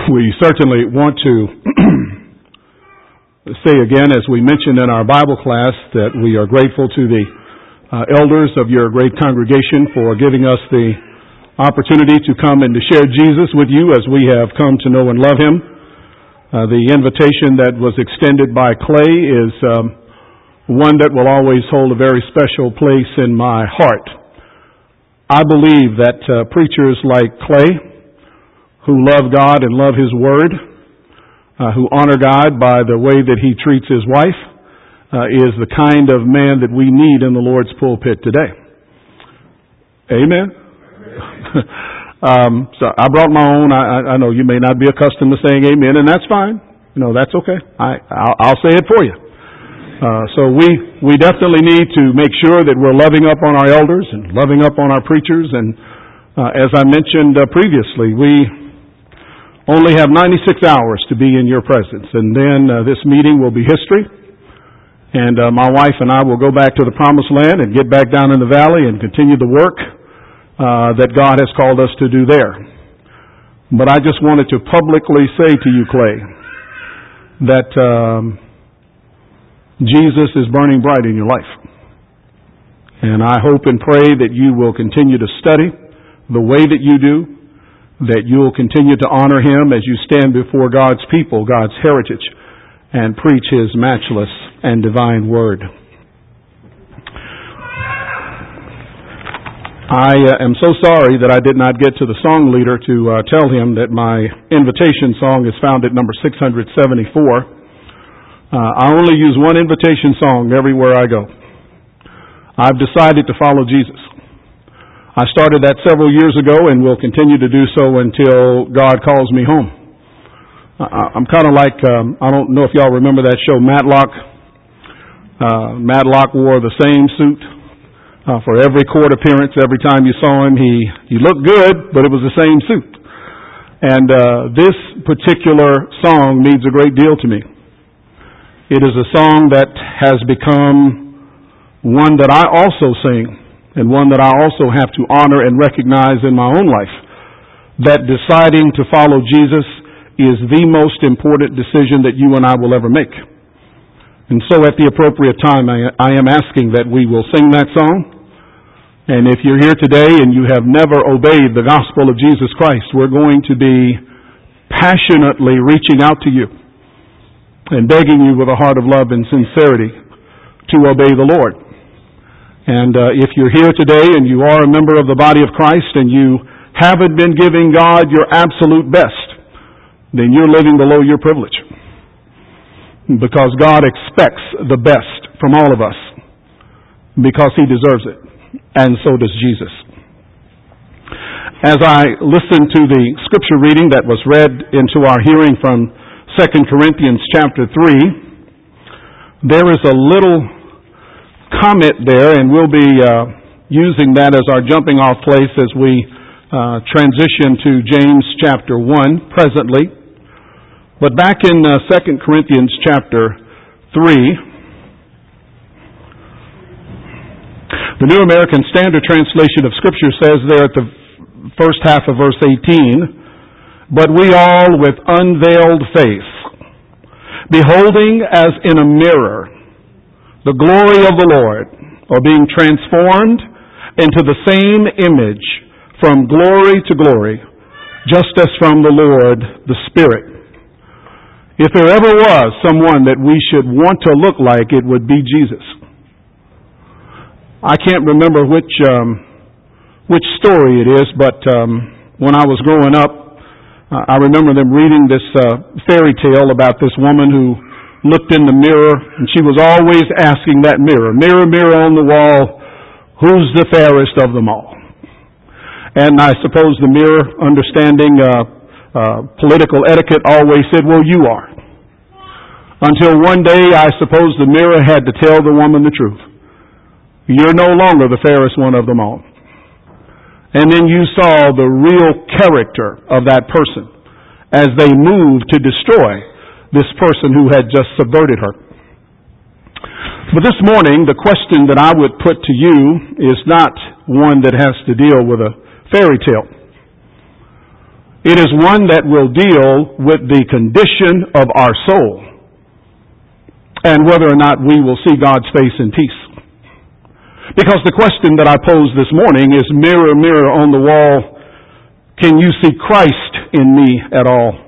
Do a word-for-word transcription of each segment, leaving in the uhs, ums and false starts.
We certainly want to say again, as we mentioned in our Bible class, that we are grateful to the uh, elders of your great congregation for giving us the opportunity to come and to share Jesus with you as we have come to know and love Him. Uh, the invitation that was extended by Clay is um, one that will always hold a very special place in my heart. I believe that uh, preachers like Clay, who love God and love His Word, uh, who honor God by the way that he treats his wife, uh, is the kind of man that we need in the Lord's pulpit today. Amen? um, so I brought my own. I, I know you may not be accustomed to saying amen, and that's fine. You know, that's okay. I, I'll, I'll say it for you. Uh, so we, we definitely need to make sure that we're loving up on our elders and loving up on our preachers. And uh, as I mentioned uh, previously, we only have ninety-six hours to be in your presence, and then uh, this meeting will be history, and uh, my wife and I will go back to the promised land and get back down in the valley and continue the work uh, that God has called us to do there. But I just wanted to publicly say to you, Clay, that um, Jesus is burning bright in your life, and I hope and pray that you will continue to study the way that you do, that you'll continue to honor Him as you stand before God's people, God's heritage, and preach His matchless and divine Word. I uh, am so sorry that I did not get to the song leader to uh, tell him that my invitation song is found at number six hundred seventy-four. Uh, I only use one invitation song everywhere I go. I've decided to follow Jesus. I started that several years ago and will continue to do so until God calls me home. I'm kind of like, um, I don't know if y'all remember that show, Matlock. Uh, Matlock wore the same suit uh, for every court appearance. Every time you saw him, he, he looked good, but it was the same suit. And uh, this particular song means a great deal to me. It is a song that has become one that I also sing, and one that I also have to honor and recognize in my own life, that deciding to follow Jesus is the most important decision that you and I will ever make. And so at the appropriate time, I, I am asking that we will sing that song. And if you're here today and you have never obeyed the gospel of Jesus Christ, we're going to be passionately reaching out to you and begging you with a heart of love and sincerity to obey the Lord. And uh, if you're here today and you are a member of the body of Christ and you haven't been giving God your absolute best, then you're living below your privilege. Because God expects the best from all of us. Because He deserves it. And so does Jesus. As I listened to the scripture reading that was read into our hearing from Second Corinthians chapter three, there is a little comment there, and we'll be uh, using that as our jumping off place as we uh, transition to James chapter one presently. But back in uh, Second Corinthians chapter three, the New American Standard Translation of Scripture says there at the first half of verse eighteen, "But we all with unveiled face, beholding as in a mirror the glory of the Lord, are being transformed into the same image from glory to glory, just as from the Lord the Spirit." If there ever was someone that we should want to look like, it would be Jesus. I can't remember which um, which story it is, but um, when I was growing up, uh, I remember them reading this uh, fairy tale about this woman who looked in the mirror, and she was always asking that mirror, "Mirror, mirror on the wall, who's the fairest of them all?" And I suppose the mirror, understanding uh, uh, political etiquette, always said, "Well, you are." Until one day, I suppose the mirror had to tell the woman the truth. "You're no longer the fairest one of them all." And then you saw the real character of that person as they moved to destroy this person who had just subverted her. But this morning, the question that I would put to you is not one that has to deal with a fairy tale. It is one that will deal with the condition of our soul and whether or not we will see God's face in peace. Because the question that I posed this morning is, mirror, mirror on the wall, can you see Christ in me at all?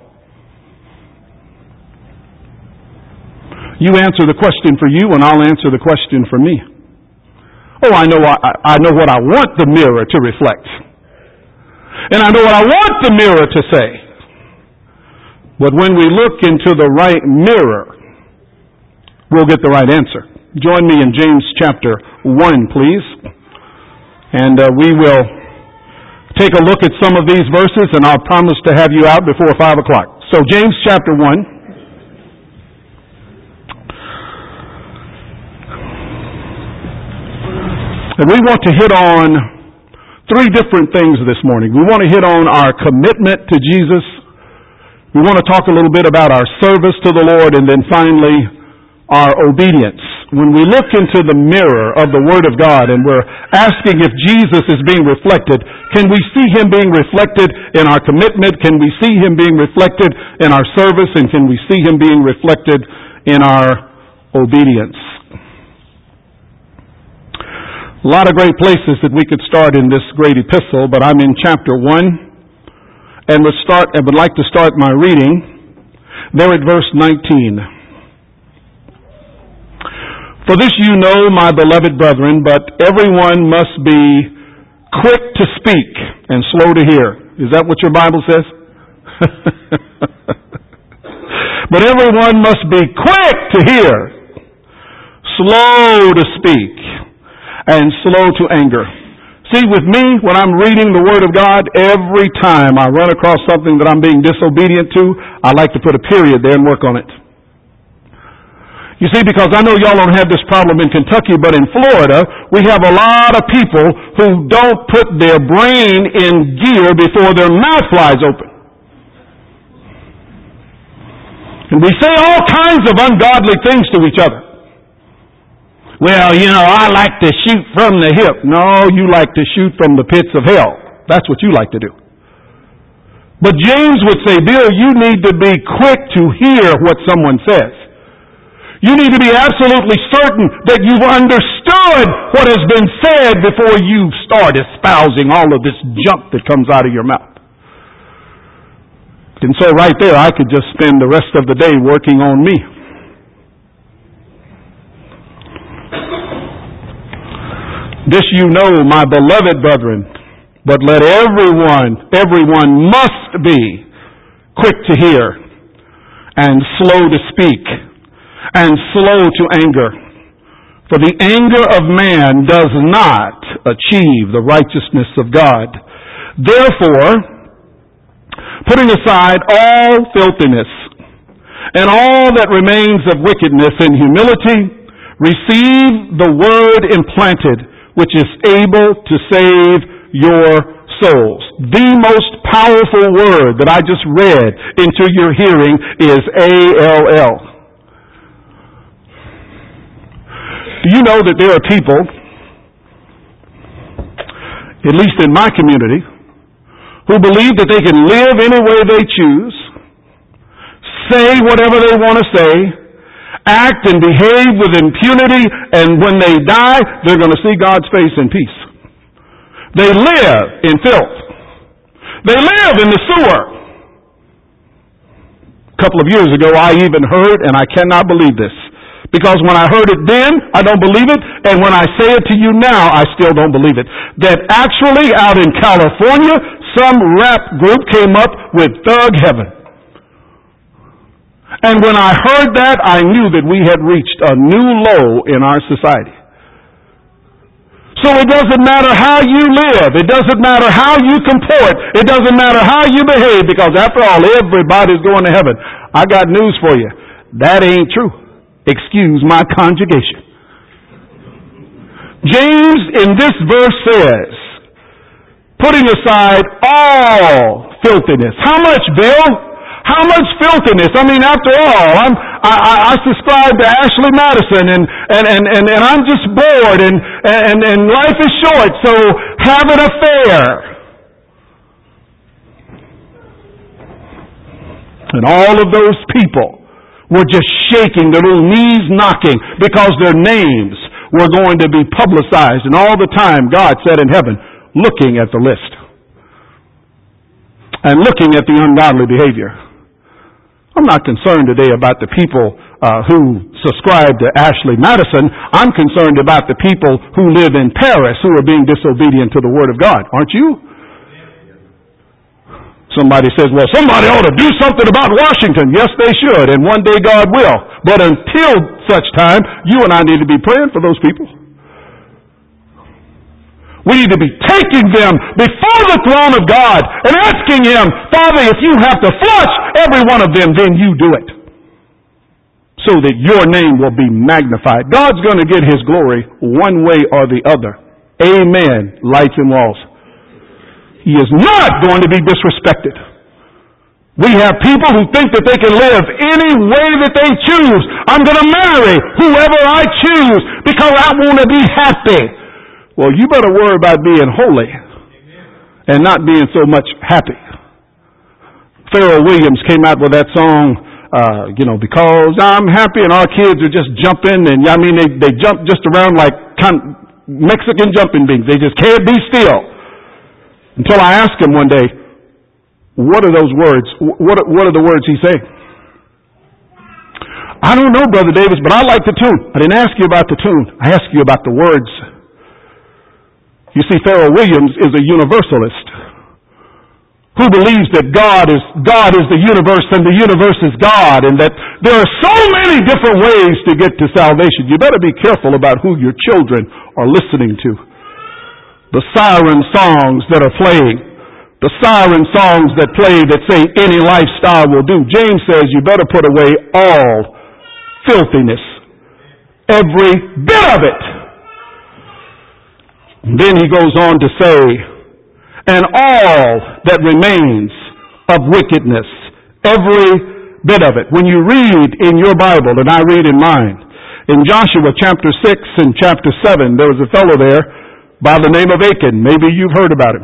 You answer the question for you and I'll answer the question for me. Oh, I know I, I know what I want the mirror to reflect. And I know what I want the mirror to say. But when we look into the right mirror, we'll get the right answer. Join me in James chapter one, please. And uh, we will take a look at some of these verses, and I'll promise to have you out before five o'clock. So James chapter one. And we want to hit on three different things this morning. We want to hit on our commitment to Jesus. We want to talk a little bit about our service to the Lord, and then finally, our obedience. When we look into the mirror of the Word of God and we're asking if Jesus is being reflected, can we see Him being reflected in our commitment? Can we see Him being reflected in our service? And can we see Him being reflected in our obedience? A lot of great places that we could start in this great epistle, but I'm in chapter one, and would start. I would like to start my reading there at verse nineteen. For this you know, my beloved brethren, but everyone must be quick to speak and slow to hear. Is that what your Bible says? But everyone must be quick to hear, slow to speak, and slow to anger. See, with me, when I'm reading the Word of God, every time I run across something that I'm being disobedient to, I like to put a period there and work on it. You see, because I know y'all don't have this problem in Kentucky, but in Florida, we have a lot of people who don't put their brain in gear before their mouth flies open. And we say all kinds of ungodly things to each other. Well, you know, I like to shoot from the hip. No, you like to shoot from the pits of hell. That's what you like to do. But James would say, Bill, you need to be quick to hear what someone says. You need to be absolutely certain that you've understood what has been said before you start espousing all of this junk that comes out of your mouth. And so right there, I could just spend the rest of the day working on me. This you know, my beloved brethren, but let everyone, everyone must be quick to hear and slow to speak and slow to anger. For the anger of man does not achieve the righteousness of God. Therefore, putting aside all filthiness and all that remains of wickedness and humility, receive the word implanted, which is able to save your souls. The most powerful word that I just read into your hearing is A L L. Do you know that there are people, at least in my community, who believe that they can live any way they choose, say whatever they want to say, act and behave with impunity, and when they die, they're going to see God's face in peace. They live in filth. They live in the sewer. A couple of years ago, I even heard, and I cannot believe this, because when I heard it then, I don't believe it, and when I say it to you now, I still don't believe it, that actually out in California, some rap group came up with Thug Heaven. And when I heard that, I knew that we had reached a new low in our society. So it doesn't matter how you live. It doesn't matter how you comport. It doesn't matter how you behave, because after all, everybody's going to heaven. I got news for you. That ain't true. Excuse my conjugation. James in this verse says, putting aside all filthiness. How much, Bill? How much filthiness? I mean, after all, I'm, I, I, I subscribe to Ashley Madison, and, and, and, and, and I'm just bored, and, and, and life is short, so have an affair. And all of those people were just shaking, their little knees knocking, because their names were going to be publicized. And all the time, God sat in heaven looking at the list and looking at the ungodly behavior. I'm not concerned today about the people uh, who subscribe to Ashley Madison. I'm concerned about the people who live in Paris who are being disobedient to the Word of God. Aren't you? Somebody says, well, somebody ought to do something about Washington. Yes, they should, and one day God will. But until such time, you and I need to be praying for those people. We need to be taking them before the throne of God and asking Him, Father, if you have to flush every one of them, then you do it, so that your name will be magnified. God's going to get His glory one way or the other. Amen. Lights and walls. He is not going to be disrespected. We have people who think that they can live any way that they choose. I'm going to marry whoever I choose because I want to be happy. Well, you better worry about being holy and not being so much happy. Pharrell Williams came out with that song, uh, you know, because I'm happy and our kids are just jumping, and I mean, they, they jump just around like Mexican jumping beans. They just can't be still. Until I asked him one day, what are those words? What are, what are the words he say? I don't know, Brother Davis, but I like the tune. I didn't ask you about the tune. I asked you about the words. You see, Pharrell Williams is a universalist who believes that God is, God is the universe and the universe is God, and that there are so many different ways to get to salvation. You better be careful about who your children are listening to. The siren songs that are playing, the siren songs that play that say any lifestyle will do. James says you better put away all filthiness, every bit of it. And then he goes on to say, and all that remains of wickedness, every bit of it. When you read in your Bible, and I read in mine, in Joshua chapter six and chapter seven, there was a fellow there by the name of Achan. Maybe you've heard about him.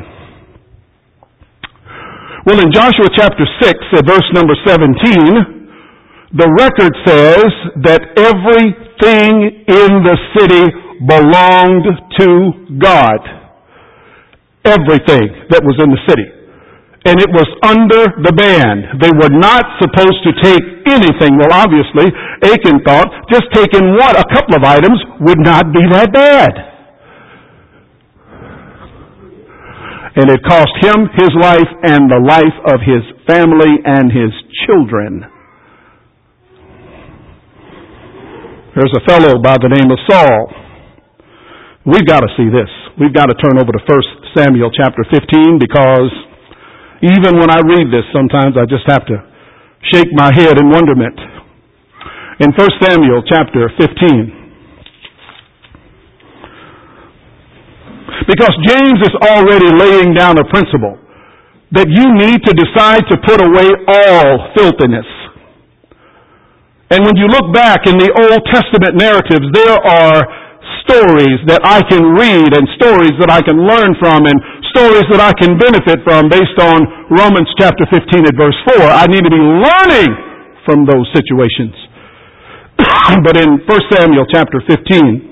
Well, in Joshua chapter six, at verse number seventeen, the record says that everything in the city belonged to God. Everything that was in the city. And it was under the ban. They were not supposed to take anything. Well, obviously, Achan thought just taking one, a couple of items would not be that bad. And it cost him his life and the life of his family and his children. There's a fellow by the name of Saul. We've got to see this. We've got to turn over to First Samuel chapter fifteen, because even when I read this, sometimes I just have to shake my head in wonderment. In First Samuel chapter fifteen, because James is already laying down a principle that you need to decide to put away all filthiness. And when you look back in the Old Testament narratives, there are stories that I can read and stories that I can learn from and stories that I can benefit from based on Romans chapter fifteen at verse four. I need to be learning from those situations. But in First Samuel chapter fifteen,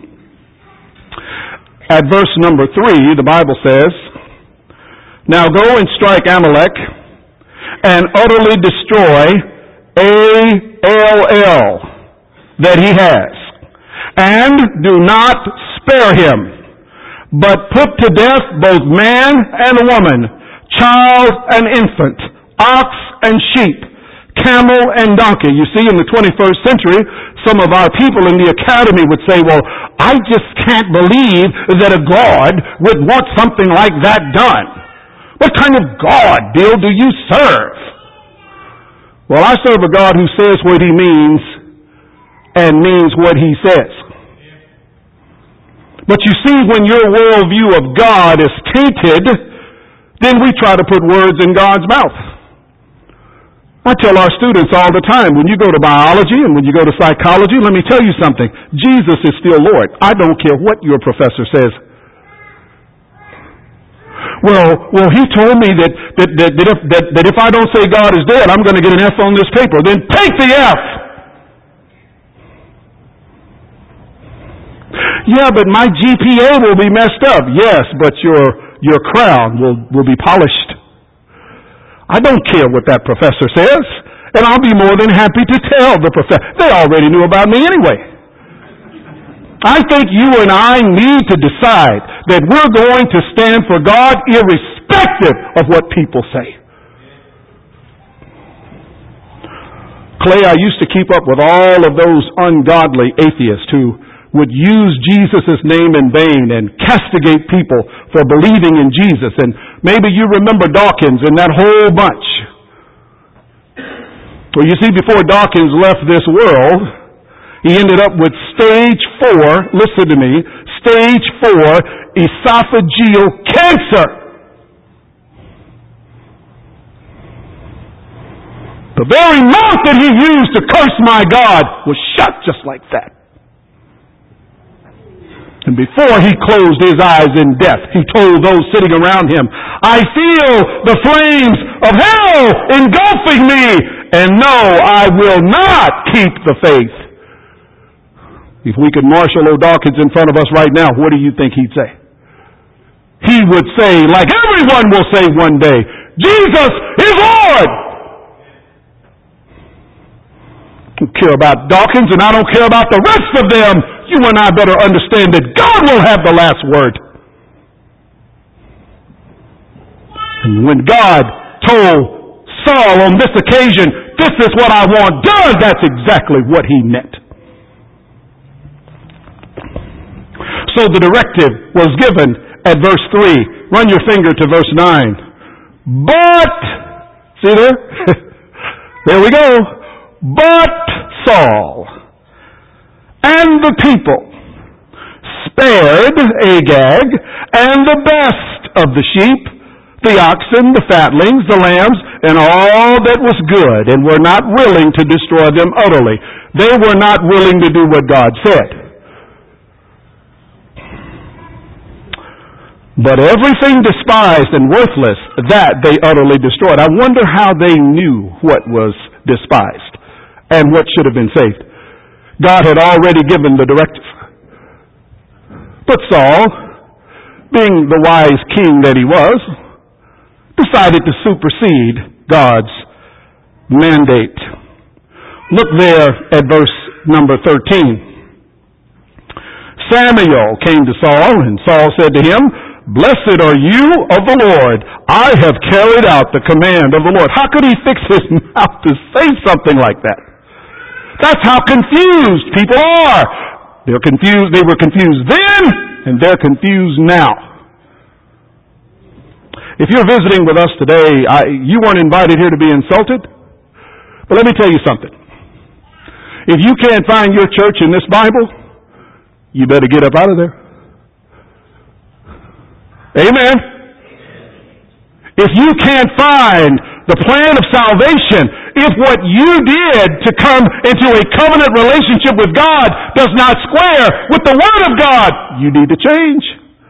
at verse number three, the Bible says, now go and strike Amalek and utterly destroy A L L that he has, and do not spare him, but put to death both man and woman, child and infant, ox and sheep, camel and donkey. You see, in the twenty-first century, some of our people in the academy would say, well, I just can't believe that a God would want something like that done. What kind of God, Bill, do you serve? Well, I serve a God who says what he means and means what he says. But you see, when your worldview of God is tainted, then we try to put words in God's mouth. I tell our students all the time, when you go to biology and when you go to psychology, let me tell you something. Jesus is still Lord. I don't care what your professor says. Well, well, he told me that that that, that, if, that that if I don't say God is dead, I'm going to get an F on this paper. Then take the F. Yeah, but my G P A will be messed up. Yes, but your your crown will will be polished. I don't care what that professor says, and I'll be more than happy to tell the professor. They already knew about me anyway. I think you and I need to decide that we're going to stand for God irrespective of what people say. Clay, I used to keep up with all of those ungodly atheists who would use Jesus' name in vain and castigate people for believing in Jesus. And maybe you remember Dawkins and that whole bunch. Well, you see, before Dawkins left this world, he ended up with stage four, listen to me, stage four esophageal cancer. The very mouth that he used to curse my God was shut just like that. And before he closed his eyes in death, he told those sitting around him, I feel the flames of hell engulfing me, and no, I will not keep the faith. If we could marshal O. Dawkins in front of us right now, what do you think he'd say? He would say, like everyone will say one day, Jesus is Lord! I don't care about Dawkins, and I don't care about the rest of them. You and I better understand that God will have the last word. And when God told Saul on this occasion, this is what I want done, that's exactly what he meant. So the directive was given at verse three. Run your finger to verse nine. But, see there? There we go. But Saul and the people spared Agag and the best of the sheep, the oxen, the fatlings, the lambs, and all that was good, and were not willing to destroy them utterly. They were not willing to do what God said. But everything despised and worthless, that they utterly destroyed. I wonder how they knew what was despised and what should have been saved. God had already given the directive. But Saul, being the wise king that he was, decided to supersede God's mandate. Look there at verse number thirteen. Samuel came to Saul, and Saul said to him, Blessed are you of the Lord. I have carried out the command of the Lord. How could he fix his mouth to say something like that? That's how confused people are. They're confused. They were confused then, and they're confused now. If you're visiting with us today, I, you weren't invited here to be insulted. But let me tell you something. If you can't find your church in this Bible, you better get up out of there. Amen. If you can't find the plan of salvation, if what you did to come into a covenant relationship with God does not square with the Word of God, you need to change.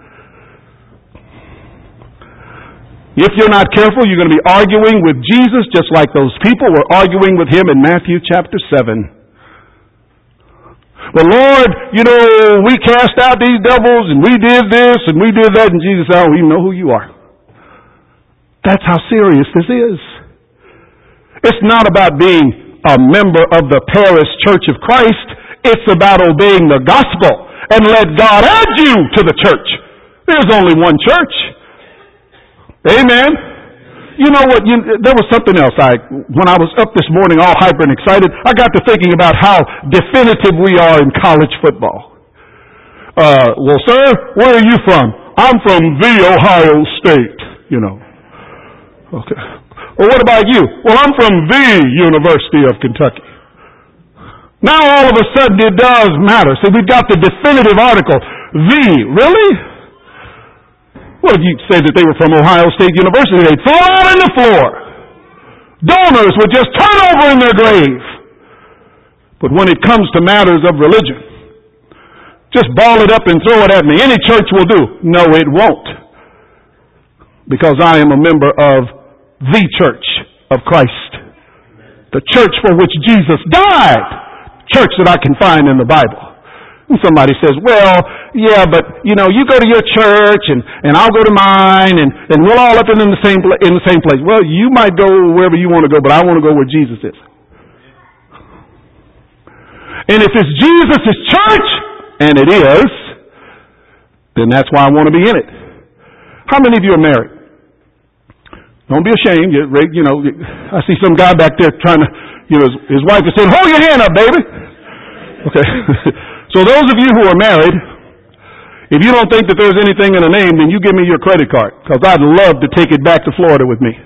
If you're not careful, you're going to be arguing with Jesus just like those people were arguing with him in Matthew chapter seven. Well, Lord, you know, we cast out these devils, and we did this, and we did that, and Jesus said, I don't even know who you are. That's how serious this is. It's not about being a member of the Paris Church of Christ. It's about obeying the gospel, and let God add you to the church. There's only one church. Amen. You know what? You, there was something else. I, when I was up this morning all hyper and excited, I got to thinking about how definitive we are in college football. Uh, well, sir, where are you from? I'm from the Ohio State, you know. Okay. Well, what about you? Well, I'm from the University of Kentucky. Now all of a sudden it does matter. See, we've got the definitive article. The. Really? Well, if you say that they were from Ohio State University, they'd fall out on the floor. Donors would just turn over in their grave. But when it comes to matters of religion, just ball it up and throw it at me. Any church will do. No, it won't. because I am a member of the church of Christ. The church for which Jesus died. Church that I can find in the Bible. And somebody says, well, yeah, but, you know, you go to your church and, and I'll go to mine and, and we'll all up in the same in the same place. Well, you might go wherever you want to go, but I want to go where Jesus is. And if it's Jesus' church, and it is, then that's why I want to be in it. How many of you are married? Don't be ashamed. You, you know, I see some guy back there trying to, you know, his, his wife is saying, hold your hand up, baby. Okay. So those of you who are married, if you don't think that there's anything in a name, then you give me your credit card, because I'd love to take it back to Florida with me.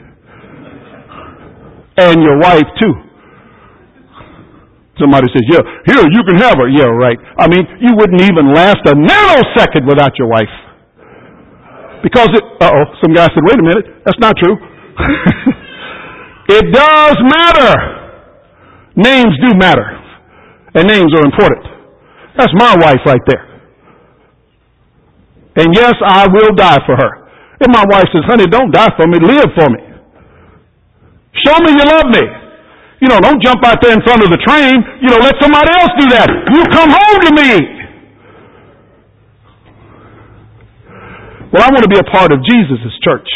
And your wife, too. Somebody says, yeah, here, you can have her. Yeah, right. I mean, you wouldn't even last a nanosecond without your wife. Because it, uh-oh, some guy said, wait a minute, that's not true. It does matter. Names do matter. And names are important. That's my wife right there. And yes, I will die for her. If my wife says, honey, don't die for me, live for me. Show me you love me. You know, don't jump out there in front of the train. You know, let somebody else do that. You come home to me. Well, I want to be a part of Jesus' church.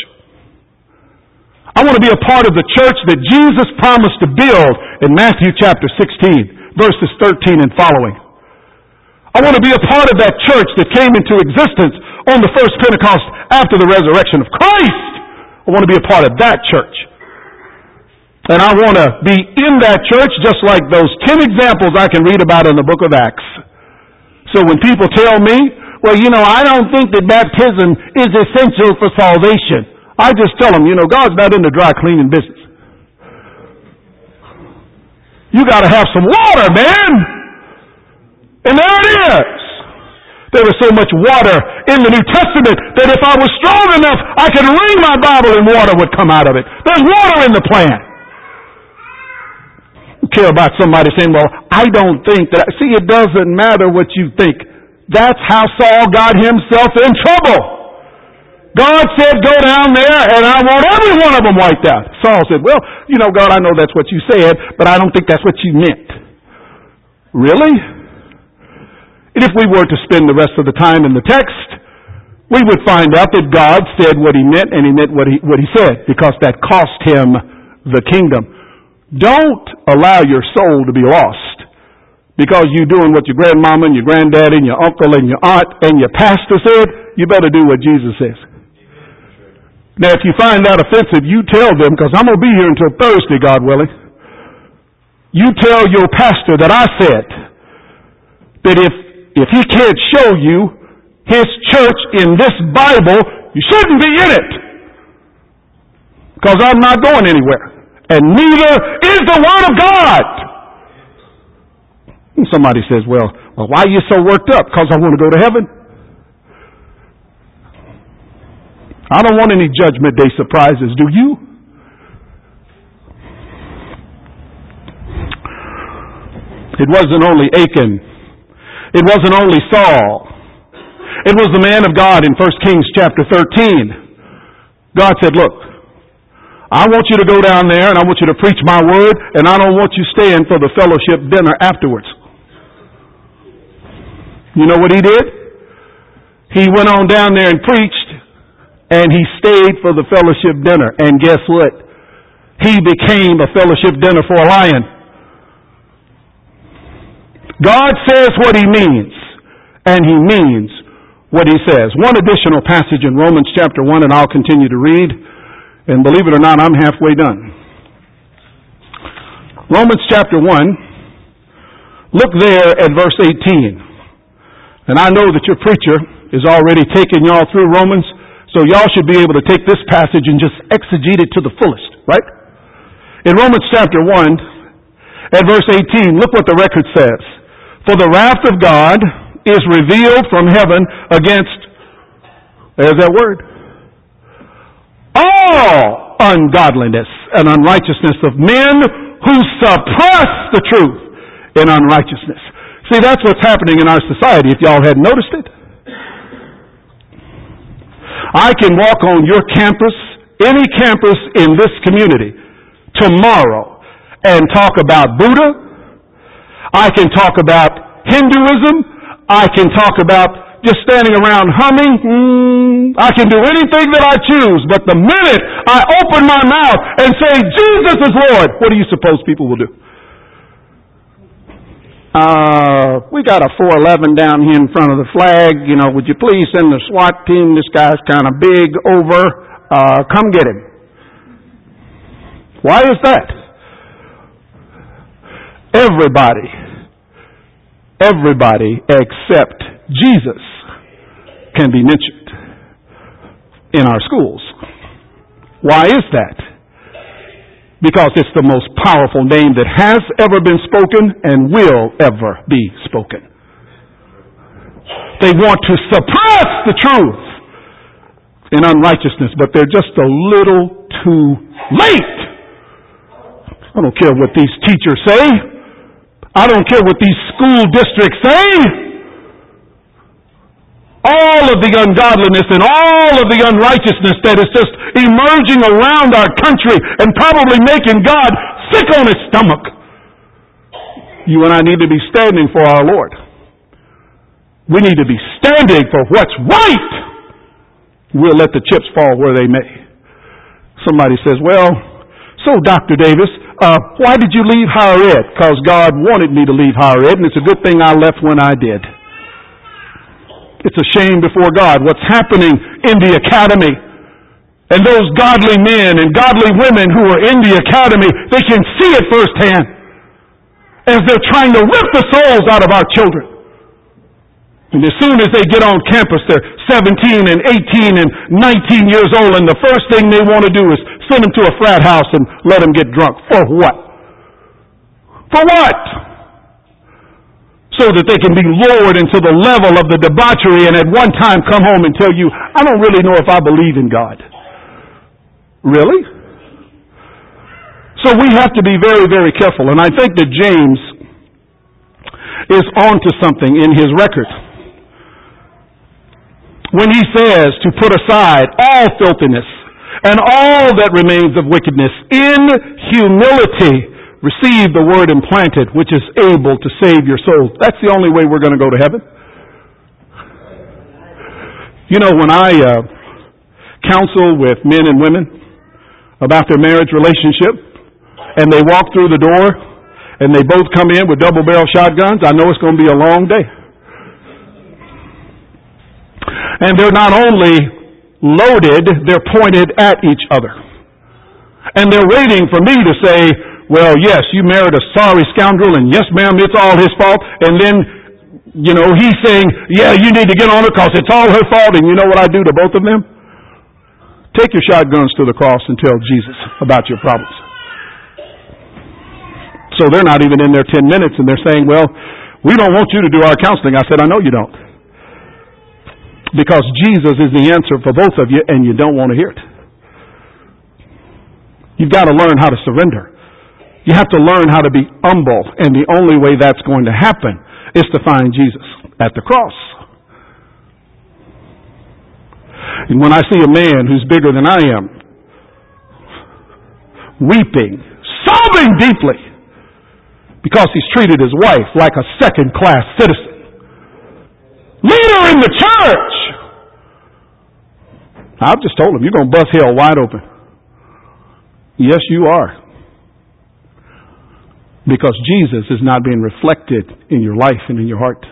I want to be a part of the church that Jesus promised to build in Matthew chapter sixteen, verses thirteen and following. I want to be a part of that church that came into existence on the first Pentecost after the resurrection of Christ. I want to be a part of that church. And I want to be in that church just like those ten examples I can read about in the book of Acts. So when people tell me, well, you know, I don't think that baptism is essential for salvation, I just tell them, you know, God's not in the dry cleaning business. You got to have some water, man. And there it is. There was so much water in the New Testament that if I was strong enough, I could read my Bible and water would come out of it. There's water in the plant. You care about somebody saying, well, I don't think that. See, it doesn't matter what you think. That's how Saul got himself in trouble. God said, go down there and I want every one of them wiped out. Saul said, well, you know, God, I know that's what you said, but I don't think that's what you meant. Really? And if we were to spend the rest of the time in the text, we would find out that God said what he meant and he meant what he, what he said, because that cost him the kingdom. Don't allow your soul to be lost because you're doing what your grandmama and your granddaddy and your uncle and your aunt and your pastor said. You better do what Jesus says. Now, if you find that offensive, you tell them, because I'm going to be here until Thursday, God willing. You tell your pastor that I said that if if he can't show you his church in this Bible, you shouldn't be in it. Because I'm not going anywhere. And neither is the Word of God. And somebody says, well, well, why are you so worked up? Because I want to go to heaven. I don't want any judgment day surprises, do you? It wasn't only Achan. It wasn't only Saul. It was the man of God in First Kings chapter thirteen. God said, look, I want you to go down there and I want you to preach my word, and I don't want you staying for the fellowship dinner afterwards. You know what he did? He went on down there and preached, and he stayed for the fellowship dinner. And guess what? He became a fellowship dinner for a lion. God says what he means, and he means what he says. One additional passage in Romans chapter one, and I'll continue to read. And believe it or not, I'm halfway done. Romans chapter one, look there at verse eighteen. And I know that your preacher is already taking y'all through Romans, so y'all should be able to take this passage and just exegete it to the fullest, right? In Romans chapter one, at verse eighteen, look what the record says. For the wrath of God is revealed from heaven against, there's that word, all ungodliness and unrighteousness of men who suppress the truth in unrighteousness. See, that's what's happening in our society, if y'all hadn't noticed it. I can walk on your campus, any campus in this community, tomorrow and talk about Buddha. I can talk about Hinduism. I can talk about just standing around humming. Mm, I can do anything that I choose. But the minute I open my mouth and say, Jesus is Lord, what do you suppose people will do? Uh, we got a four eleven down here in front of the flag. You know, would you please send the SWAT team? This guy's kind of big over. Uh, come get him. Why is that? Everybody, everybody except Jesus can be mentioned in our schools. Why is that? Because it's the most powerful name that has ever been spoken and will ever be spoken. They want to suppress the truth in unrighteousness, but they're just a little too late. I don't care what these teachers say. I don't care what these school districts say. All of the ungodliness and all of the unrighteousness that is just emerging around our country and probably making God sick on his stomach. You and I need to be standing for our Lord. We need to be standing for what's right. We'll let the chips fall where they may. Somebody says, well, so Doctor Davis, uh, why did you leave higher ed? Because God wanted me to leave higher ed, and it's a good thing I left when I did. It's a shame before God what's happening in the academy. And those godly men and godly women who are in the academy, they can see it firsthand as they're trying to rip the souls out of our children. And as soon as they get on campus, they're seventeen and eighteen and nineteen years old, and the first thing they want to do is send them to a frat house and let them get drunk. For what? For what? So that they can be lowered into the level of the debauchery and at one time come home and tell you, I don't really know if I believe in God. Really? So we have to be very, very careful. And I think that James is onto something in his record. When he says to put aside all filthiness and all that remains of wickedness in humility, receive the word implanted, which is able to save your souls. That's the only way we're going to go to heaven. You know, when I uh, counsel with men and women about their marriage relationship, and they walk through the door, and they both come in with double-barrel shotguns, I know it's going to be a long day. And they're not only loaded, they're pointed at each other. And they're waiting for me to say, well, yes, you married a sorry scoundrel, and yes, ma'am, it's all his fault. And then, you know, he's saying, yeah, you need to get on her because it's all her fault. And you know what I do to both of them? Take your shotguns to the cross and tell Jesus about your problems. So they're not even in there ten minutes, and they're saying, well, we don't want you to do our counseling. I said, I know you don't. Because Jesus is the answer for both of you, and you don't want to hear it. You've got to learn how to surrender. You have to learn how to be humble, and the only way that's going to happen is to find Jesus at the cross. And when I see a man who's bigger than I am, weeping, sobbing deeply, because he's treated his wife like a second-class citizen, leader in the church, I've just told him, you're going to bust hell wide open. Yes, you are. Because Jesus is not being reflected in your life and in your heart.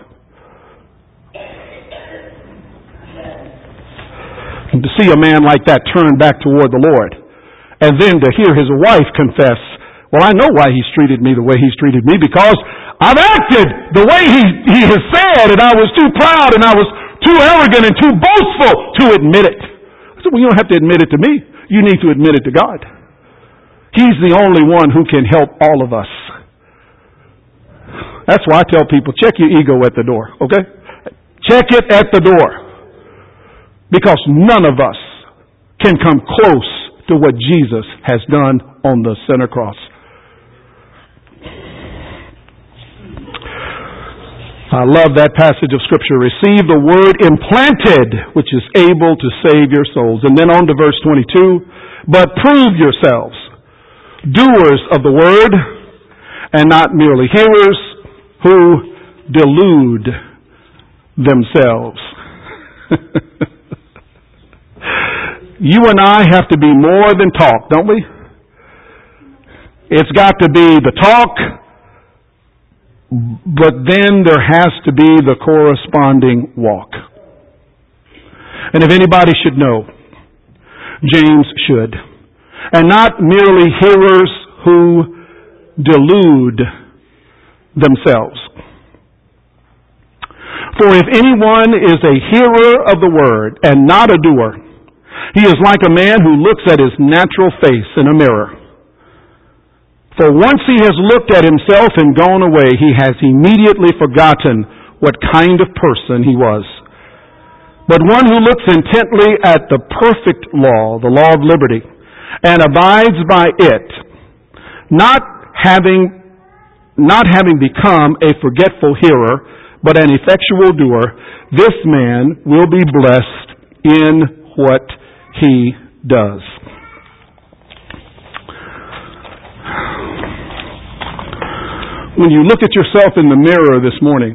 And to see a man like that turn back toward the Lord, and then to hear his wife confess, well, I know why he's treated me the way he's treated me, because I've acted the way he, he has said, and I was too proud, and I was too arrogant and too boastful to admit it. I said, well, you don't have to admit it to me. You need to admit it to God. He's the only one who can help all of us. That's why I tell people, check your ego at the door, okay? Check it at the door. Because none of us can come close to what Jesus has done on the center cross. I love that passage of Scripture. Receive the word implanted, which is able to save your souls. And then on to verse twenty-two. But prove yourselves doers of the word, and not merely hearers who delude themselves. You and I have to be more than talk, don't we? It's got to be the talk, but then there has to be the corresponding walk. And if anybody should know, James should. And not merely hearers who delude themselves. For if anyone is a hearer of the word and not a doer, he is like a man who looks at his natural face in a mirror. For once he has looked at himself and gone away, he has immediately forgotten what kind of person he was. But one who looks intently at the perfect law, the law of liberty, and abides by it, not having, not having become a forgetful hearer, but an effectual doer, this man will be blessed in what he does. When you look at yourself in the mirror this morning,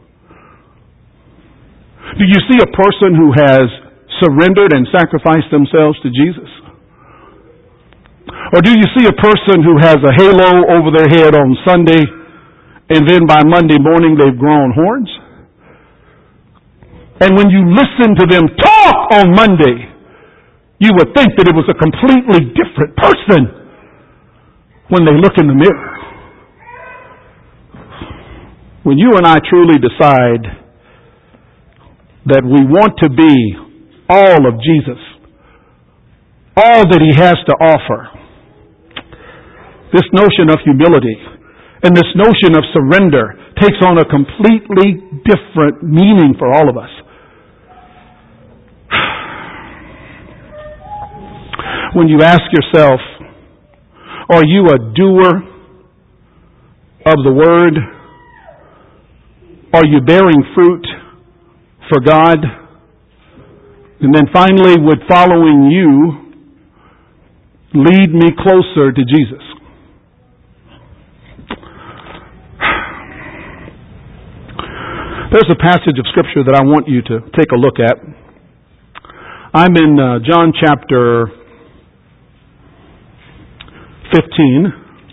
do you see a person who has surrendered and sacrificed themselves to Jesus? Or do you see a person who has a halo over their head on Sunday and then by Monday morning they've grown horns? And when you listen to them talk on Monday, you would think that it was a completely different person when they look in the mirror. When you and I truly decide that we want to be all of Jesus, all that He has to offer, this notion of humility and this notion of surrender takes on a completely different meaning for all of us. When you ask yourself, are you a doer of the word? Are you bearing fruit for God? And then finally, would following you lead me closer to Jesus? There's a passage of Scripture that I want you to take a look at. I'm in uh, John chapter fifteen.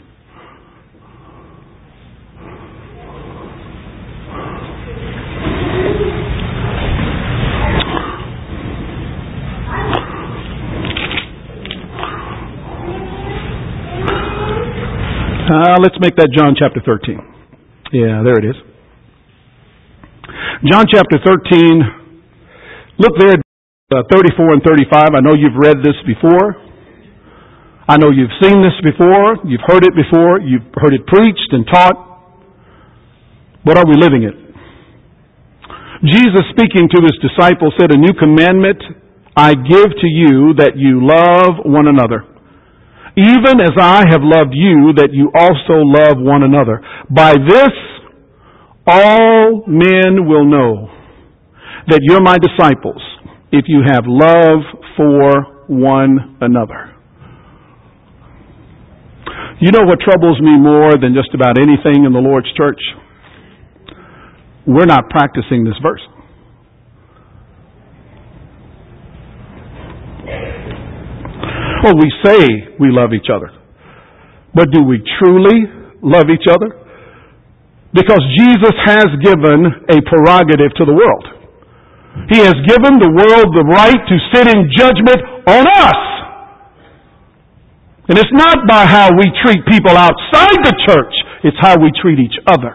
Uh, let's make that John chapter thirteen. Yeah, there it is. John chapter thirteen. Look there at uh, thirty-four and thirty-five. I know you've read this before. I know you've seen this before. You've heard it before. You've heard it preached and taught. But are we living it? Jesus, speaking to His disciples, said, "A new commandment I give to you, that you love one another. Even as I have loved you, that you also love one another. By this, all men will know that you're my disciples, if you have love for one another." You know what troubles me more than just about anything in the Lord's church? We're not practicing this verse. Well, we say we love each other, but do we truly love each other? Because Jesus has given a prerogative to the world. He has given the world the right to sit in judgment on us. And it's not by how we treat people outside the church, it's how we treat each other.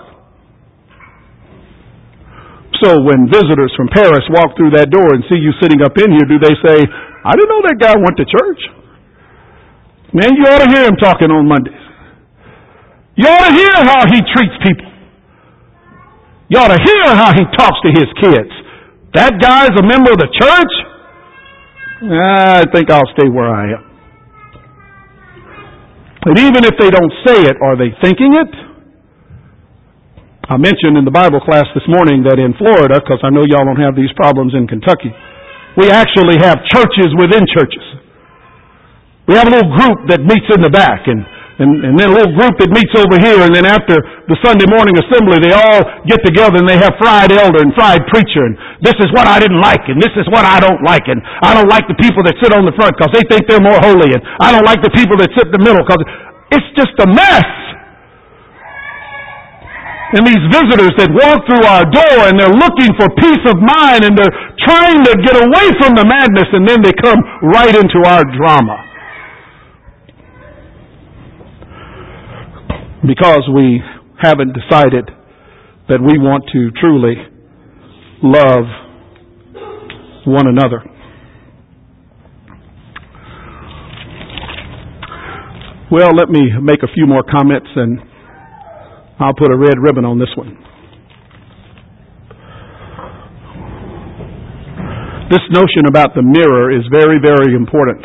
So when visitors from Paris walk through that door and see you sitting up in here, do they say, "I didn't know that guy went to church"? Man, you ought to hear him talking on Mondays. You ought to hear how he treats people. You ought to hear how he talks to his kids. That guy's a member of the church? I think I'll stay where I am. And even if they don't say it, are they thinking it? I mentioned in the Bible class this morning that in Florida, because I know y'all don't have these problems in Kentucky, we actually have churches within churches. We have a little group that meets in the back, and, and, and then a little group that meets over here, and then after the Sunday morning assembly, they all get together and they have fried elder and fried preacher, and this is what I didn't like, and this is what I don't like, and I don't like the people that sit on the front because they think they're more holy, and I don't like the people that sit in the middle because it's just a mess. And these visitors that walk through our door and they're looking for peace of mind and they're trying to get away from the madness, and then they come right into our drama. Because we haven't decided that we want to truly love one another. Well, let me make a few more comments and I'll put a red ribbon on this one. This notion about the mirror is very, very important.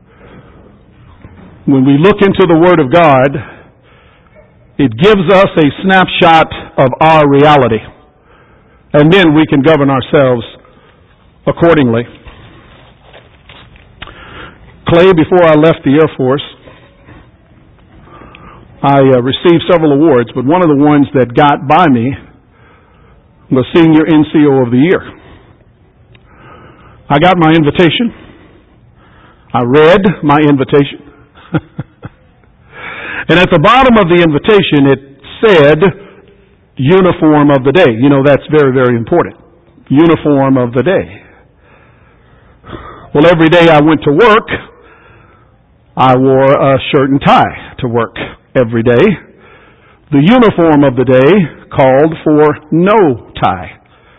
When we look into the Word of God, it gives us a snapshot of our reality. And then we can govern ourselves accordingly. Clay, before I left the Air Force, I uh, received several awards, but one of the ones that got by me was Senior N C O of the Year. I got my invitation. I read my invitation. And at the bottom of the invitation it said, uniform of the day. You know, that's very, very important. Uniform of the day. Well, every day I went to work, I wore a shirt and tie to work. Every day. The uniform of the day called for no tie.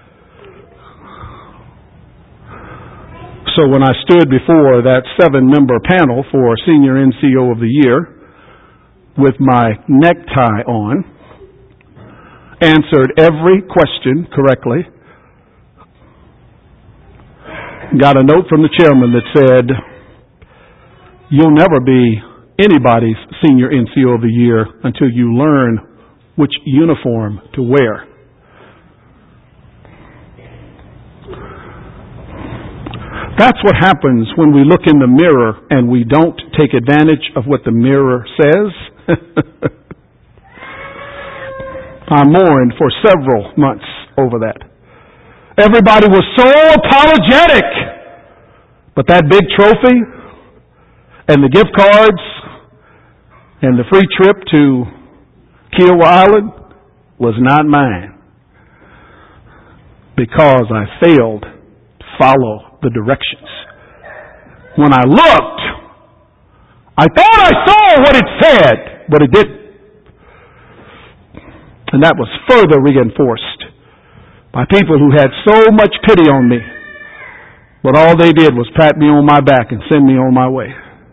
So when I stood before that seven-member panel for Senior N C O of the Year with my necktie on, answered every question correctly, got a note from the chairman that said, "You'll never be anybody's Senior N C O of the Year until you learn which uniform to wear." That's what happens when we look in the mirror and we don't take advantage of what the mirror says. I mourned for several months over that. Everybody was so apologetic. But that big trophy and the gift cards and the free trip to Kiowa Island was not mine, because I failed to follow the directions. When I looked, I thought I saw what it said, but it didn't. And that was further reinforced by people who had so much pity on me, but all they did was pat me on my back and send me on my way.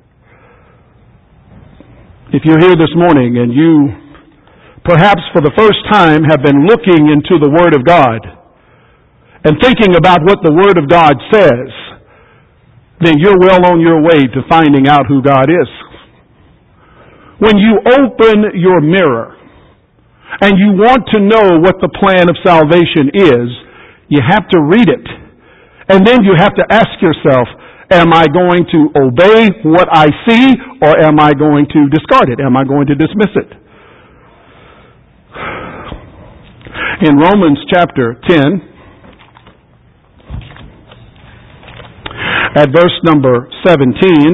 If you're here this morning and you perhaps for the first time have been looking into the Word of God and thinking about what the Word of God says, then you're well on your way to finding out who God is. When you open your mirror and you want to know what the plan of salvation is, you have to read it. And then you have to ask yourself, am I going to obey what I see, or am I going to discard it? Am I going to dismiss it? In Romans chapter ten, at verse number seventeen,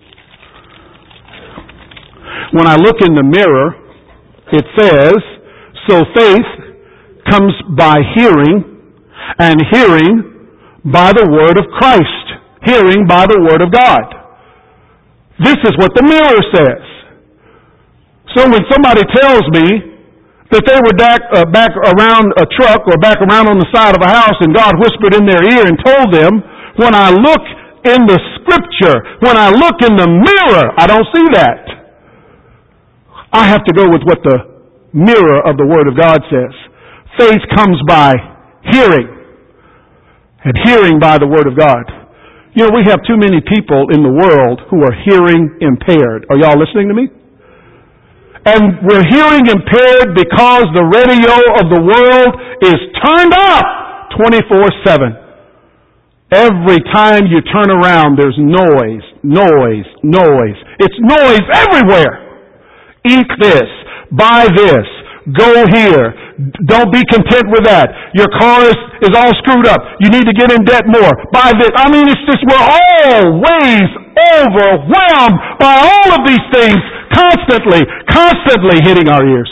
when I look in the mirror, it says, "So faith comes by hearing, and hearing by the word of Christ." Hearing by the Word of God. This is what the mirror says. So when somebody tells me that they were back, uh, back around a truck or back around on the side of a house and God whispered in their ear and told them, when I look in the Scripture, when I look in the mirror, I don't see that. I have to go with what the mirror of the Word of God says. Faith comes by hearing, and hearing by the Word of God. You know, we have too many people in the world who are hearing impaired. Are y'all listening to me? And we're hearing impaired because the radio of the world is turned up twenty-four seven. Every time you turn around, there's noise, noise, noise. It's noise everywhere. Eat this, buy this, go here. Don't be content with that. Your car is, is all screwed up. You need to get in debt more. Buy this. I mean, it's just, we're always overwhelmed by all of these things, constantly, constantly hitting our ears.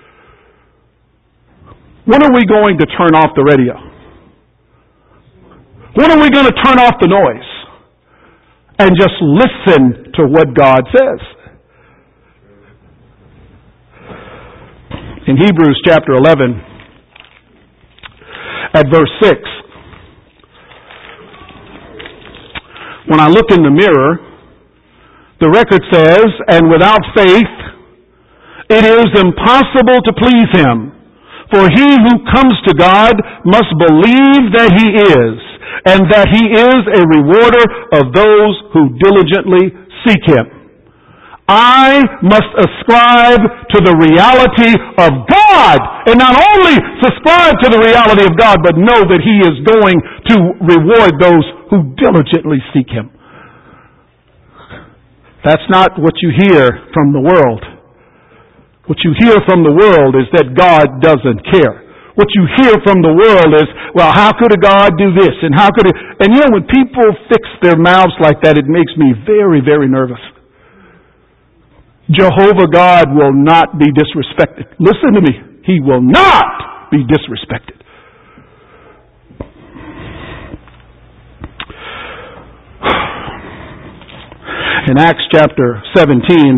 When are we going to turn off the radio? When are we going to turn off the noise and just listen to what God says? In Hebrews chapter eleven, at verse six, when I look in the mirror, the record says, and without faith, it is impossible to please Him. For he who comes to God must believe that He is, and that He is a rewarder of those who diligently seek Him. I must ascribe to the reality of God, and not only subscribe to the reality of God, but know that He is going to reward those who diligently seek Him. That's not what you hear from the world. What you hear from the world is that God doesn't care. What you hear from the world is, well, how could a God do this? And how could it? And you know, when people fix their mouths like that, it makes me very, very nervous. Jehovah God will not be disrespected. Listen to me. He will not be disrespected. In Acts chapter seventeen,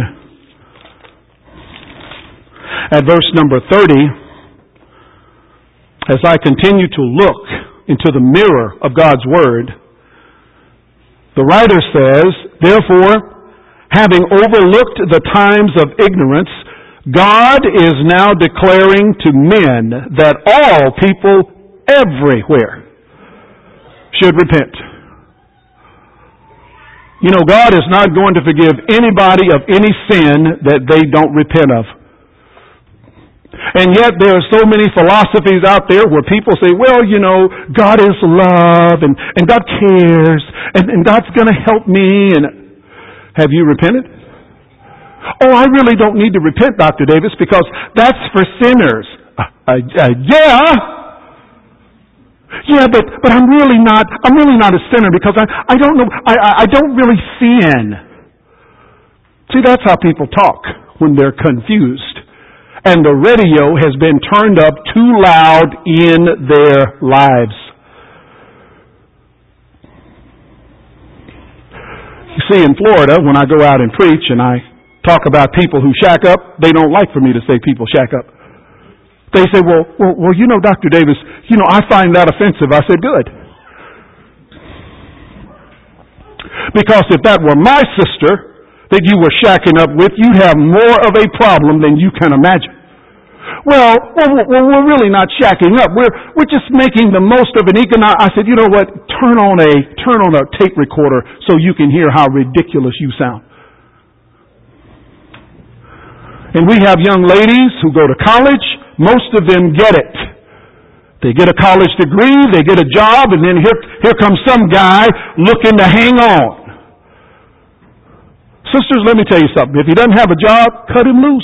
at verse number thirty, as I continue to look into the mirror of God's Word, the writer says, therefore, having overlooked the times of ignorance, God is now declaring to men that all people everywhere should repent. You know, God is not going to forgive anybody of any sin that they don't repent of. And yet there are so many philosophies out there where people say, well, you know, God is love and, and God cares and, and God's going to help me. And have you repented? Oh, I really don't need to repent, Doctor Davis, because that's for sinners. Uh, uh, uh, yeah. Yeah, but, but I'm really not, I'm really not a sinner because I, I don't know, I, I don't really sin. See, that's how people talk when they're confused. And the radio has been turned up too loud in their lives. You see, in Florida, when I go out and preach and I talk about people who shack up, they don't like for me to say people shack up. They say, well, well, well, you know, Doctor Davis, you know, I find that offensive. I said, good. Because if that were my sister that you were shacking up with, you'd have more of a problem than you can imagine. Well, well, well we're really not shacking up. We're we're just making the most of an economic. I said, you know what? Turn on a turn on a tape recorder so you can hear how ridiculous you sound. And we have young ladies who go to college. Most of them get it. They get a college degree, they get a job, and then here here comes some guy looking to hang on. Sisters, let me tell you something. If he doesn't have a job, cut him loose.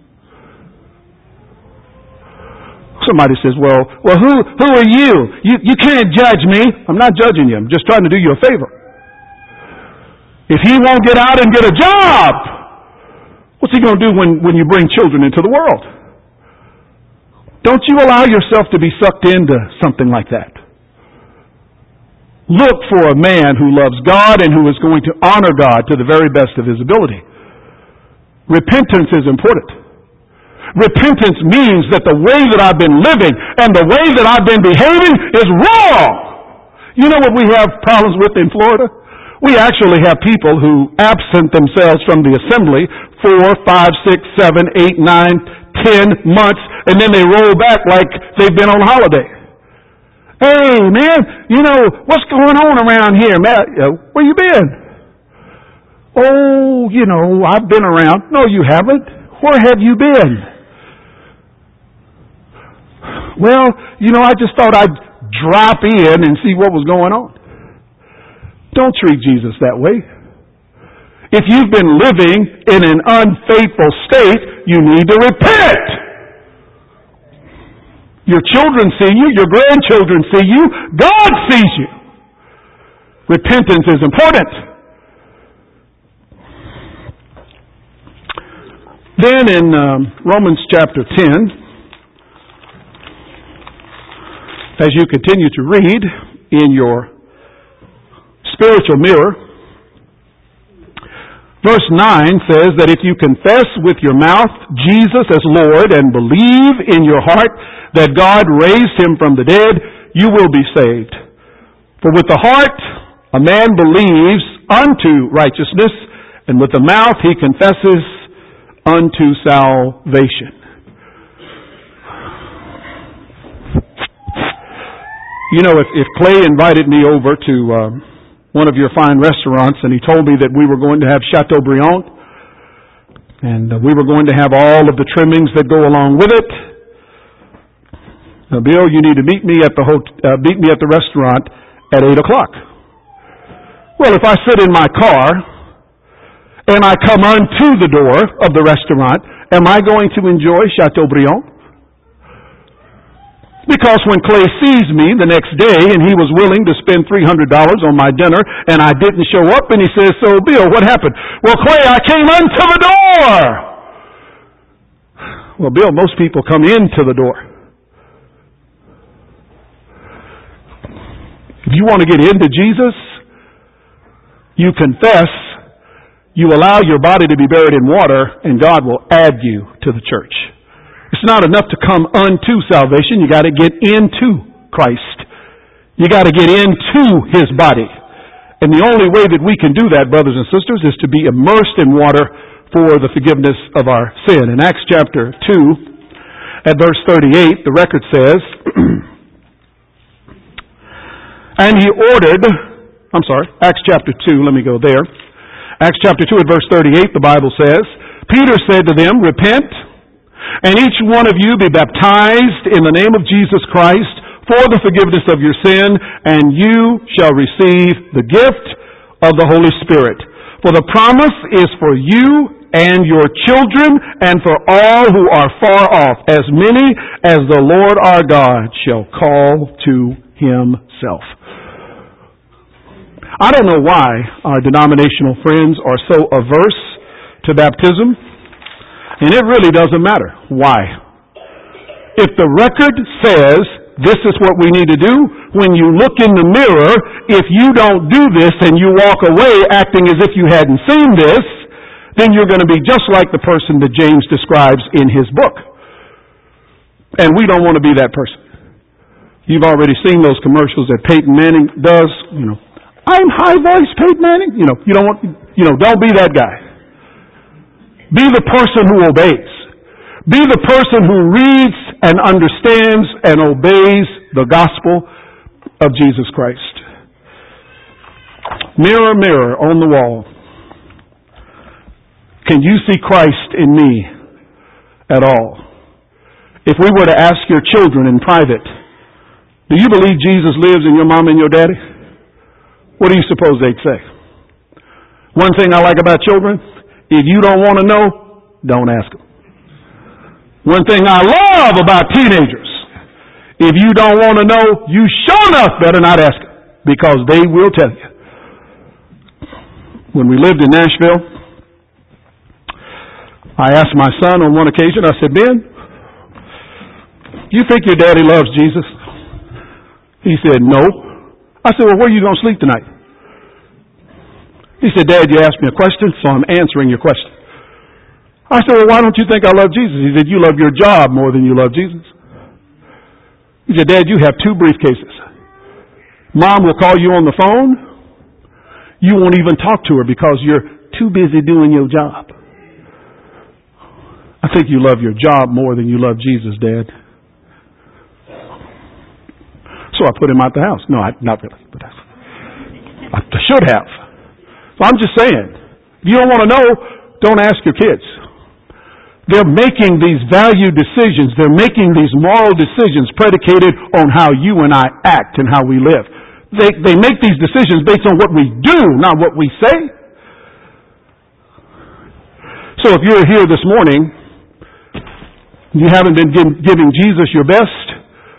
Somebody says, well, well, who who are you? You you can't judge me. I'm not judging you. I'm just trying to do you a favor. If he won't get out and get a job, what's he going to do when, when you bring children into the world? Don't you allow yourself to be sucked into something like that. Look for a man who loves God and who is going to honor God to the very best of his ability. Repentance is important. Repentance means that the way that I've been living and the way that I've been behaving is wrong. You know what we have problems with in Florida? We actually have people who absent themselves from the assembly four, five, six, seven, eight, nine, ten months, and then they roll back like they've been on holiday. Hey, man, you know, what's going on around here, man? Where you been? Oh, you know, I've been around. No, you haven't. Where have you been? Well, you know, I just thought I'd drop in and see what was going on. Don't treat Jesus that way. If you've been living in an unfaithful state, you need to repent. Your children see you. Your grandchildren see you. God sees you. Repentance is important. Then in um, Romans chapter ten, as you continue to read in your spiritual mirror, verse nine says that if you confess with your mouth Jesus as Lord and believe in your heart that God raised Him from the dead, you will be saved. For with the heart a man believes unto righteousness, and with the mouth he confesses unto salvation. You know, if, if Clay invited me over to um, one of your fine restaurants and he told me that we were going to have Chateaubriand and uh, we were going to have all of the trimmings that go along with it, now, Bill, you need to meet me at the hot- uh, meet me at the restaurant at eight o'clock. Well, if I sit in my car and I come unto the door of the restaurant, am I going to enjoy Chateaubriand? Because when Clay sees me the next day and he was willing to spend three hundred dollars on my dinner and I didn't show up, and he says, so Bill, what happened? Well, Clay, I came unto the door. Well, Bill, most people come into the door. If you want to get into Jesus, you confess, you allow your body to be buried in water, and God will add you to the church. It's not enough to come unto salvation. You got to get into Christ. You got to get into His body. And the only way that we can do that, brothers and sisters, is to be immersed in water for the forgiveness of our sin. In Acts chapter two, at verse thirty-eight, the record says, and he ordered, I'm sorry, Acts chapter two, let me go there. Acts chapter two at verse thirty-eight, the Bible says, Peter said to them, repent, and each one of you be baptized in the name of Jesus Christ for the forgiveness of your sin, and you shall receive the gift of the Holy Spirit. For the promise is for you and your children and for all who are far off, as many as the Lord our God shall call to Himself. I don't know why our denominational friends are so averse to baptism, and it really doesn't matter why. If the record says this is what we need to do, when you look in the mirror, if you don't do this and you walk away acting as if you hadn't seen this, then you're going to be just like the person that James describes in his book. And we don't want to be that person. You've already seen those commercials that Peyton Manning does, you know, I'm high voice Peyton Manning. You know, you don't want, you know, don't be that guy. Be the person who obeys. Be the person who reads and understands and obeys the gospel of Jesus Christ. Mirror, mirror on the wall, can you see Christ in me at all? If we were to ask your children in private, do you believe Jesus lives in your mom and your daddy? What do you suppose they'd say? One thing I like about children, if you don't want to know, don't ask them. One thing I love about teenagers, if you don't want to know, you sure enough better not ask them, because they will tell you. When we lived in Nashville, I asked my son on one occasion, I said, Ben, you think your daddy loves Jesus? He said, no. I said, well, where are you going to sleep tonight? He said, Dad, you asked me a question, so I'm answering your question. I said, well, why don't you think I love Jesus? He said, you love your job more than you love Jesus. He said, Dad, you have two briefcases. Mom will call you on the phone. You won't even talk to her because you're too busy doing your job. I think you love your job more than you love Jesus, Dad. So I put him out the house. No, I, not really, but I, I should have. So I'm just saying, if you don't want to know, don't ask your kids. They're making these value decisions. They're making these moral decisions predicated on how you and I act and how we live. They, they make these decisions based on what we do, not what we say. So if you're here this morning, you haven't been give, giving Jesus your best,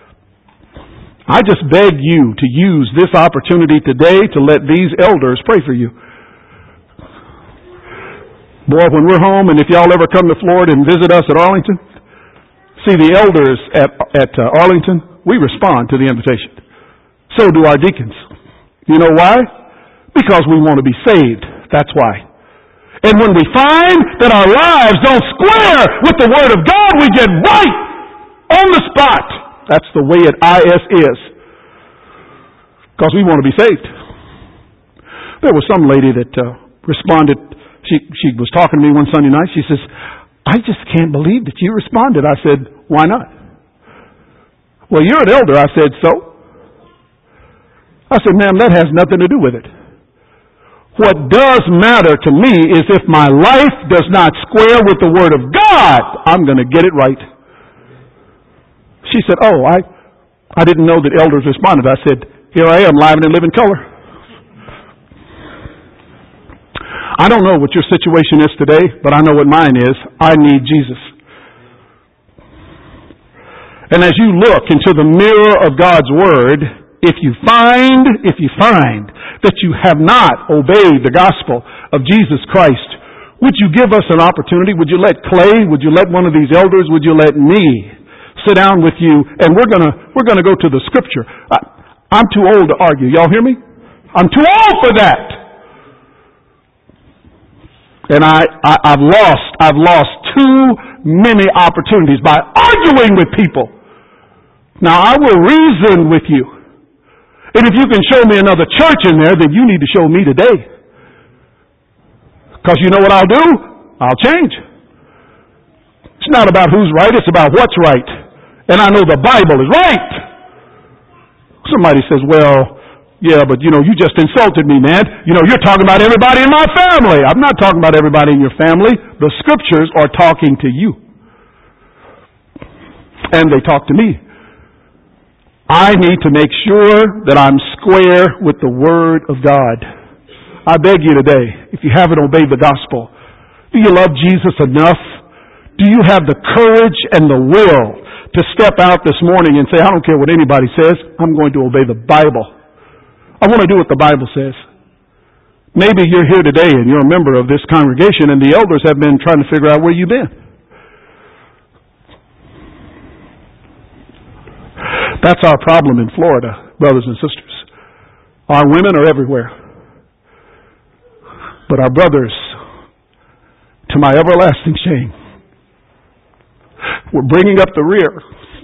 I just beg you to use this opportunity today to let these elders pray for you. Boy, when we're home, and if y'all ever come to Florida and visit us at Arlington, see the elders at, at uh, Arlington, we respond to the invitation. So do our deacons. You know why? Because we want to be saved. That's why. And when we find that our lives don't square with the Word of God, we get right on the spot. That's the way at I S is. Because we want to be saved. There was some lady that uh, responded. She she was talking to me one Sunday night. She says, I just can't believe that you responded. I said, why not? Well, you're an elder. I said, so? I said, ma'am, that has nothing to do with it. What does matter to me is if my life does not square with the Word of God, I'm going to get it right. She said, oh, I, I didn't know that elders responded. I said, here I am, live and in living color. I don't know what your situation is today, but I know what mine is. I need Jesus. And as you look into the mirror of God's Word, if you find, if you find that you have not obeyed the gospel of Jesus Christ, would you give us an opportunity? Would you let Clay, would you let one of these elders, would you let me sit down with you? And we're gonna, we're gonna go to the Scripture. I, I'm too old to argue. Y'all hear me? I'm too old for that. And I, I, I've lost, I've lost too many opportunities by arguing with people. Now I will reason with you. And if you can show me another church in there, then you need to show me today. Because you know what I'll do? I'll change. It's not about who's right, it's about what's right. And I know the Bible is right. Somebody says, well, yeah, but you know, you just insulted me, man. You know, you're talking about everybody in my family. I'm not talking about everybody in your family. The Scriptures are talking to you. And they talk to me. I need to make sure that I'm square with the Word of God. I beg you today, if you haven't obeyed the gospel, do you love Jesus enough? Do you have the courage and the will to step out this morning and say, I don't care what anybody says, I'm going to obey the Bible. I want to do what the Bible says. Maybe you're here today and you're a member of this congregation and the elders have been trying to figure out where you've been. That's our problem in Florida, brothers and sisters. Our women are everywhere. But our brothers, to my everlasting shame, we're bringing up the rear.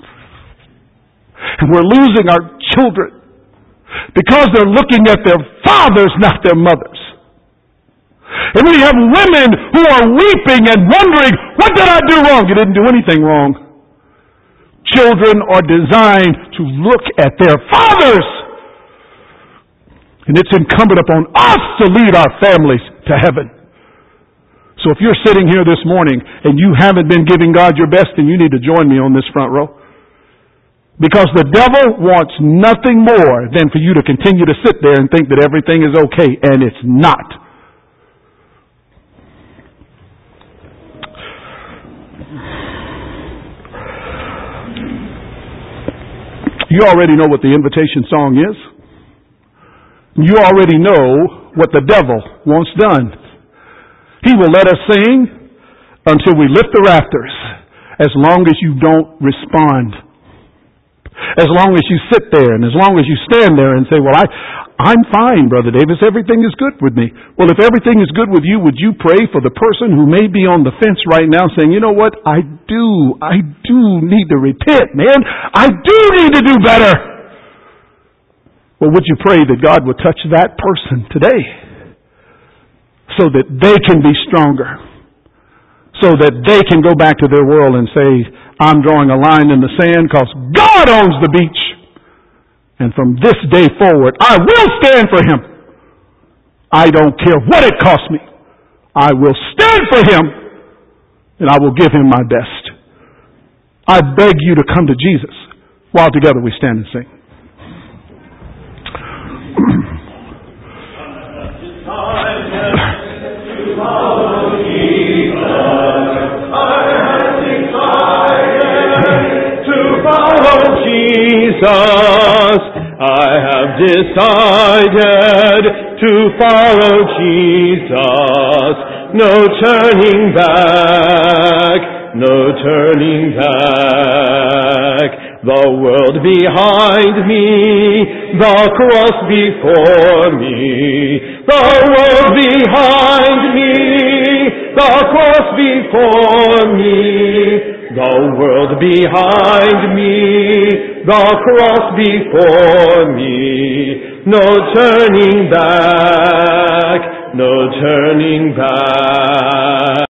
And we're losing our children because they're looking at their fathers, not their mothers. And we have women who are weeping and wondering, what did I do wrong? You didn't do anything wrong. Children are designed to look at their fathers. And it's incumbent upon us to lead our families to heaven. So if you're sitting here this morning and you haven't been giving God your best, then you need to join me on this front row. Because the devil wants nothing more than for you to continue to sit there and think that everything is okay, and it's not. You already know what the invitation song is. You already know what the devil wants done. He will let us sing until we lift the rafters, as long as you don't respond. As long as you sit there and as long as you stand there and say, well, I, I'm fine, Brother Davis. Everything is good with me. Well, if everything is good with you, would you pray for the person who may be on the fence right now saying, you know what? I do, I do need to repent, man. I do need to do better. Well, would you pray that God would touch that person today so that they can be stronger, so that they can go back to their world and say, I'm drawing a line in the sand because God owns the beach. And from this day forward, I will stand for Him. I don't care what it costs me. I will stand for Him. and I will give him my best. I beg you to come to Jesus while together we stand and sing. Jesus, I have decided to follow Jesus. No turning back, no turning back. The world behind me, the cross before me. The world behind me, the cross before me. The world behind me, the cross before me. No turning back, no turning back.